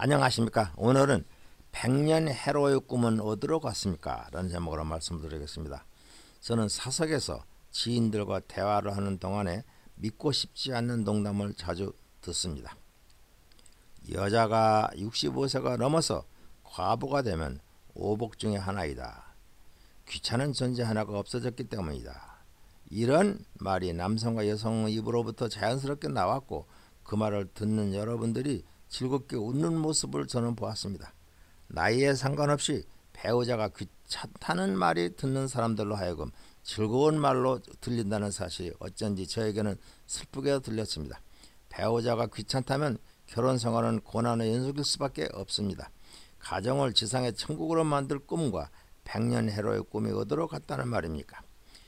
안녕하십니까. 오늘은 100년 해로의 꿈은 어디로 갔습니까? 라는 제목으로 말씀드리겠습니다. 저는 사석에서 지인들과 대화를 하는 동안에 믿고 싶지 않는 농담을 자주 듣습니다. 여자가 65세가 넘어서 과부가 되면 오복 중에 하나이다. 귀찮은 존재 하나가 없어졌기 때문이다. 이런 말이 남성과 여성의 입으로부터 자연스럽게 나왔고 그 말을 듣는 여러분들이 즐겁게 웃는 모습을 저는 보았습니다. 나이에 상관없이 배우자가 귀찮다는 말이 듣는 사람들로 하여금 즐거운 말로 들린다는 사실이 어쩐지 저에게는 슬프게 들렸습니다. 배우자가 귀찮다면 결혼 생활은 고난의 연속일 수밖에 없습니다. 가정을 지상의 천국으로 만들 꿈과 100년 해로의 꿈이 어디로 갔다는 말입니까?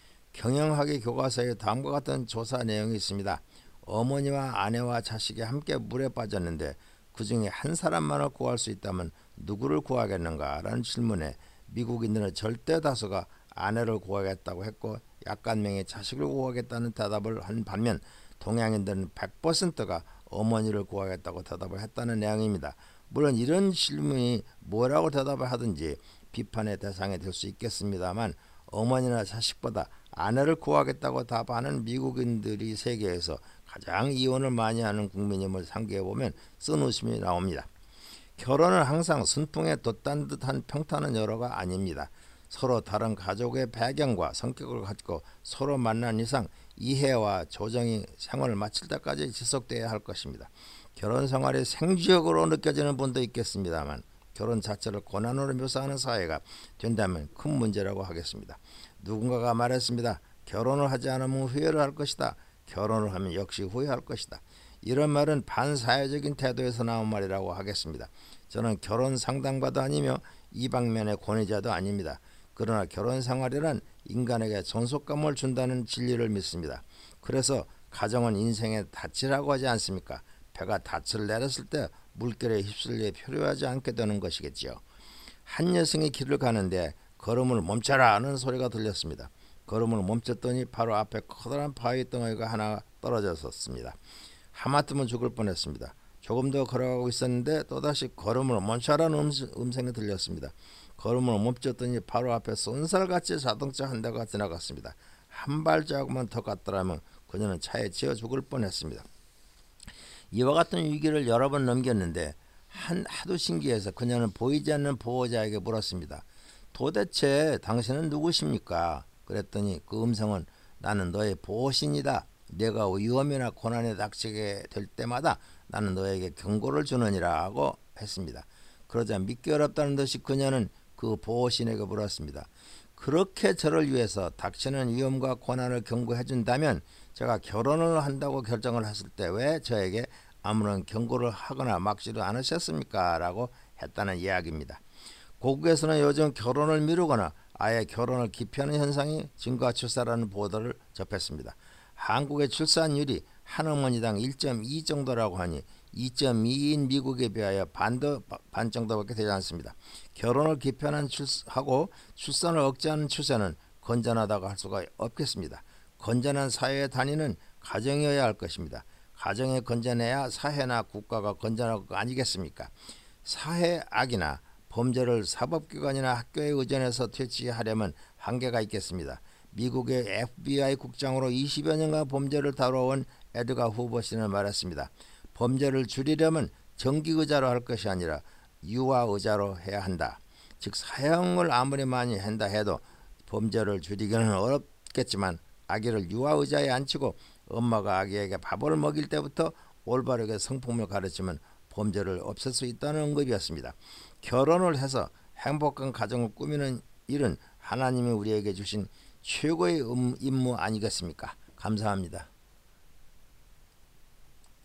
경영학의 교과서에 다음과 같은 조사 내용이 있습니다. 어머니와 아내와 자식이 함께 물에 빠졌는데 그 중에 한 사람만을 구할 수 있다면 누구를 구하겠는가? 라는 질문에 미국인들은 절대 다수가 아내를 구하겠다고 했고 약간 명의 자식을 구하겠다는 대답을 한 반면 동양인들은 100%가 어머니를 구하겠다고 대답을 했다는 내용입니다. 물론 이런 질문이 뭐라고 대답을 하든지 비판의 대상이 될 수 있겠습니다만 어머니나 자식보다 아내를 구하겠다고 답하는 미국인들이 세계에서 가장 이혼을 많이 하는 국민임을 상기해보면 쓴웃음이 나옵니다. 결혼은 항상 순풍에 돛단 듯한 평탄한 여로가 아닙니다. 서로 다른 가족의 배경과 성격을 가지고 서로 만난 이상 이해와 조정이 생활을 마칠 때까지 지속되어야 할 것입니다. 결혼 생활이 생지역으로 느껴지는 분도 있겠습니다만 결혼 자체를 고난으로 묘사하는 사회가 된다면 큰 문제라고 하겠습니다. 누군가가 말했습니다. 결혼을 하지 않으면 후회를 할 것이다. 결혼을 하면 역시 후회할 것이다. 이런 말은 반사회적인 태도에서 나온 말이라고 하겠습니다. 저는 결혼 상담가도 아니며 이 방면의 권위자도 아닙니다. 그러나 결혼 생활이란 인간에게 존속감을 준다는 진리를 믿습니다. 그래서 가정은 인생의 닻이라고 하지 않습니까? 배가 닻을 내렸을 때 물결에 휩쓸려 표류하지 않게 되는 것이겠지요. 한 여성이 길을 가는데 걸음을 멈춰라 하는 소리가 들렸습니다. 걸음을 멈췄더니 바로 앞에 커다란 바위 덩어리가 하나 떨어졌었습니다. 하마터면 죽을 뻔했습니다. 조금 더 걸어가고 있었는데 또다시 걸음을 멈춰라는 음성이 들렸습니다. 걸음을 멈췄더니 바로 앞에 쏜살같이 자동차 한 대가 지나갔습니다. 한 발자국만 더 갔더라면 그녀는 차에 치여 죽을 뻔했습니다. 이와 같은 위기를 여러 번 넘겼는데 하도 신기해서 그녀는 보이지 않는 보호자에게 물었습니다. 도대체 당신은 누구십니까? 그랬더니 그 음성은 나는 너의 보호신이다. 내가 위험이나 고난에 닥치게 될 때마다 나는 너에게 경고를 주느니라 고 했습니다. 그러자 믿기 어렵다는 듯이 그녀는 그 보호신에게 물었습니다. 그렇게 저를 위해서 닥치는 위험과 고난을 경고해 준다면 제가 결혼을 한다고 결정을 했을 때 왜 저에게 아무런 경고를 하거나 막지도 않으셨습니까? 라고 했다는 이야기입니다. 고국에서는 요즘 결혼을 미루거나 아예 결혼을 기피하는 현상이 증가출사라는 보도를 접했습니다. 한국의 출산율이 한 어머니당 1.2 정도라고 하니 2.2인 미국에 비하여 반 정도밖에 되지 않습니다. 결혼을 기피하는 하고 출산을 억제하는 추세는 건전하다고 할 수가 없겠습니다. 건전한 사회의 단위는 가정이어야 할 것입니다. 가정이 건전해야 사회나 국가가 건전할 거 아니겠습니까? 사회 악이나 범죄를 사법기관이나 학교에 의존해서 퇴치하려면 한계가 있겠습니다. 미국의 FBI 국장으로 20여 년간 범죄를 다뤄온 에드가 후버 씨는 말했습니다. 범죄를 줄이려면 정기의자로 할 것이 아니라 유아의자로 해야 한다. 즉 사형을 아무리 많이 한다 해도 범죄를 줄이기는 어렵겠지만 아기를 유아의자에 앉히고 엄마가 아기에게 밥을 먹일 때부터 올바르게 성품을 가르치면 범죄를 없앨 수 있다는 언급이었습니다. 결혼을 해서 행복한 가정을 꾸미는 일은 하나님이 우리에게 주신 최고의 임무 아니겠습니까? 감사합니다.